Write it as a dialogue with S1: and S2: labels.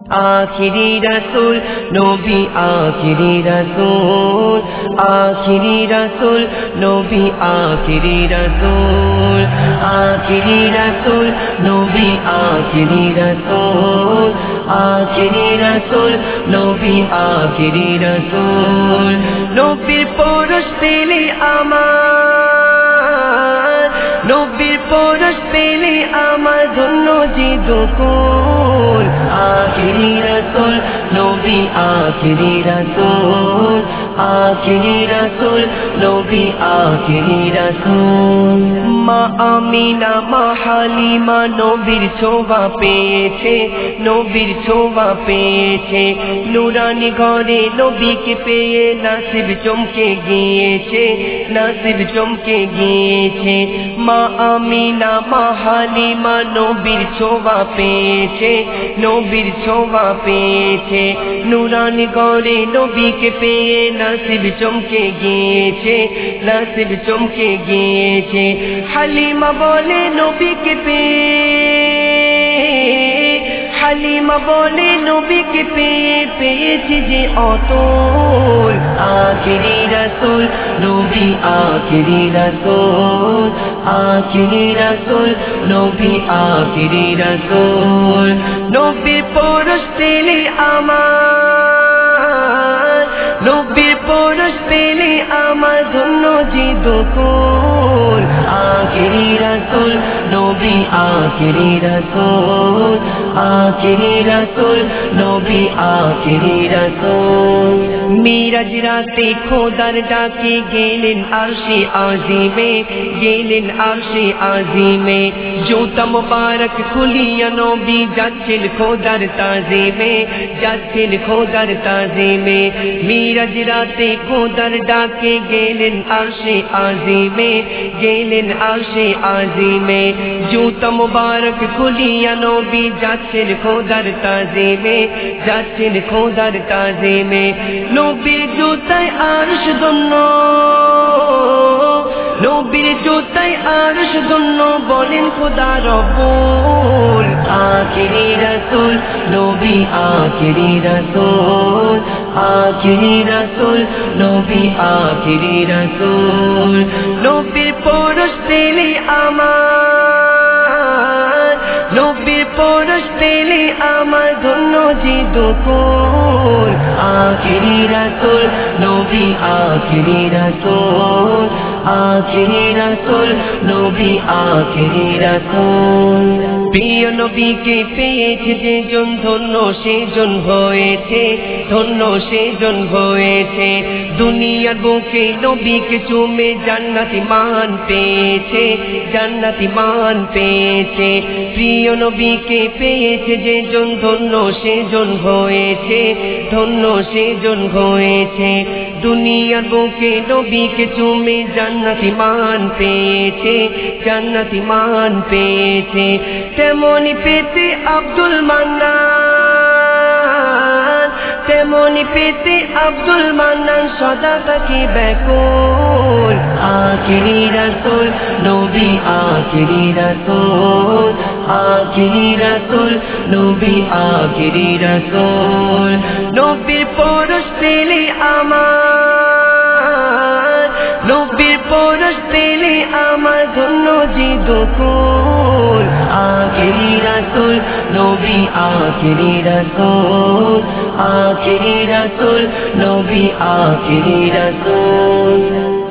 S1: आखिरी रसूल नबी आखिरी रसूल आखिरी रसूल नबी आखिरी रसूल आखिरी रसूल नबी आखिरी रसूल आखिरी रसूल नबी आखिरी रसूल नबीर পরশ পেলে আমার নবীর পরশ পেলে আমার ধন্য যে দুকুল आखिरी रसूल नबी आखिरी रसूल आखिरी रसूल नबी आखिरी रसूल मा आमीना मा हालिमा नबीर ছোঁয়া পেয়েছে নবীর ছোঁয়া পেয়েছে নুরানি ঘরে নবীকে পেয়ে নসিব চমকে গিয়েছে নসিব চমকে গিয়েছে মা আমিনা মা হালিমা নবীর ছোঁয়া পেয়েছে নবীর ছোঁয়া পেয়েছে নুরানি ঘরে নবীকে পেয়ে নসিব চমকে গিয়েছে নসিব চমকে গিয়েছে হালিমা বলে নবীকে পেয়ে হালিমা বলে নবীকে পেয়ে পেয়েছি যে অতল আখেরি রাসূল নবী আখেরি রাসূল আখেরি রাসূল নবী আখেরি রাসূল নবীর পরশ পেলে আমার নবীর পরশ পেলে আমার ধন্য যে দুকুল আখেরি রাসূল নবী আখেরি রাসূল आखिरी रसूल नबी आखिरी रसूल मिराज राते खोदार डाके गेलेन आरशे आज़ीमे गेलेन आरशे आज़ीमे जूता मुबारक खुलिया नबी जाच्छेन खोदार ताज़ीमे जाच्छेन खोदार ताज़ीमे मिराज राते खोदार डाके गेलेन आरशे आज़ीमे गेलेन आरशे आज़ीमे जूता मुबारक खुलिया नबी जाच्छेन खोदार ताज़ीमे जाच्छेन खोदार ताज़ीमे नबीर जूताय आरश धন্য নবীর জুতায় আরশ ধন্য বলেন খোদা রব্বুল আখেরি রাসূল নবী আখেরি রাসূল আখেরি রাসূল নবী আখেরি রাসূল নবীর পরশ পেলে আমার নবীর পরশ পেলে আমার ধন্য যে দুকুল আখেরি রাসূল নবী আখেরি রাসূল आखिरी रसूल नबी आखिरी रसूल प्रिय नबीके পেয়েছে যে জন ধন্য সে জন হয়েছে ধন্য সে জন হয়েছে দুনিয়ার বুকে নবীকে চুমে জান্নাতি মান পেয়েছে জান্নাতি মান পেয়েছে প্রিয় নবীকে পেয়েছে যে জন ধন্য সে জন হয়েছে ধন্য সে জন হয়েছে দুনিয়ার বুকে নবীকে চুমে জান্নাতি মান পেয়েছে জান্নাতি মান পেয়েছে তেমনি পেতে আব্দুল মান্নান তেমনি পেতে আব্দুল মান্নান সদা থাকি ব্যাকুল আখেরি রাসূল নবী আখেরি রাসূল আখেরি রাসূল নবী আখেরি রাসূল নবীর পরশ পেলে আমার নবীর পরশ পেলে আমার ধন্য যে দুকুল আখেরি রাসূল নবী আখেরি রাসূল আখেরি রাসূল নবী আখেরি রাসূল